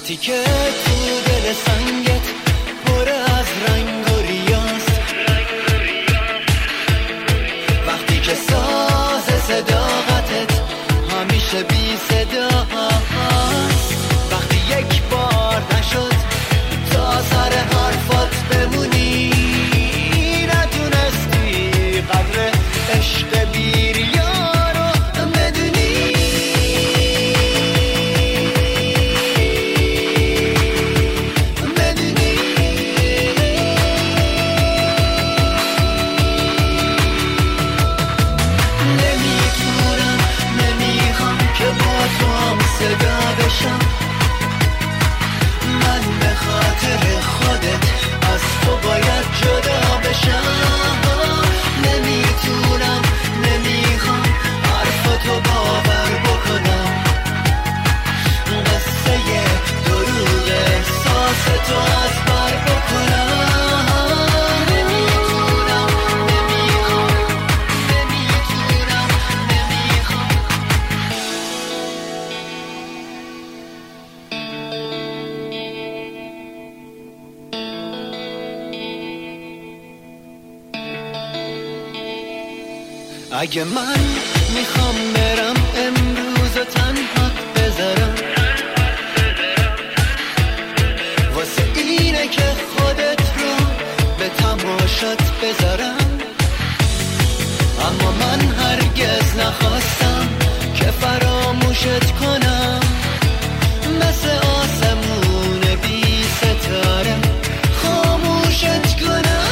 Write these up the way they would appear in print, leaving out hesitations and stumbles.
وقتی که تو دل سنگت پر از رنگ و ریاست، وقتی که ساز صداقتت همیشه بی صدا هست، وقتی یک بار نشد تا سر حرفات بمونی، نتونستی قدر عشق بیریا رو بدونی، نمیتونم نمیخوام که با تو هم صدا بشم، من به خاطر خودت از تو باید جدا بشم، نمیتونم نمیخوام حرفتو باور بکنم، قصه دروغ احساستو از بر بکنم، نمیتونم نمیخوام نمیتونم نمیخوام. اگه من میخوام برم امروز و تنها بذارم، واسه اینه که خودت رو به تماشات بذارم، اما من هرگز نخواستم که فراموشت کنم، مثل آسمون بی ستاره خاموشت کنم،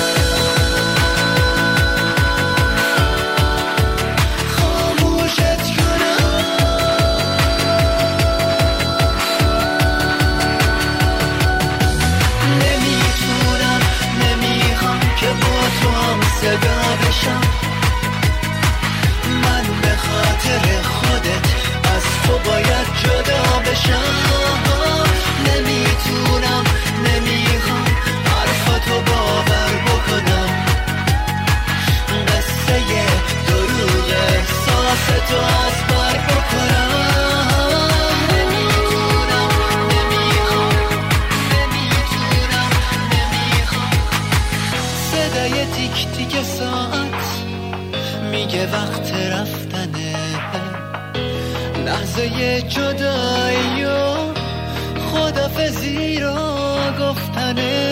صدا بشم، من به خاطر خودت از تو باید جدا بشم، نمیتونم نمیخوام حرفتو باور بکنم، قصه دروغ احساستو از بر بکنم، نمیتونم نمیخوام نمیتونم نمیخوام. صدای تیک تیک ساعت میگه وقت رفتنه، لحظه جدایی و خدافزی رو گفتنه،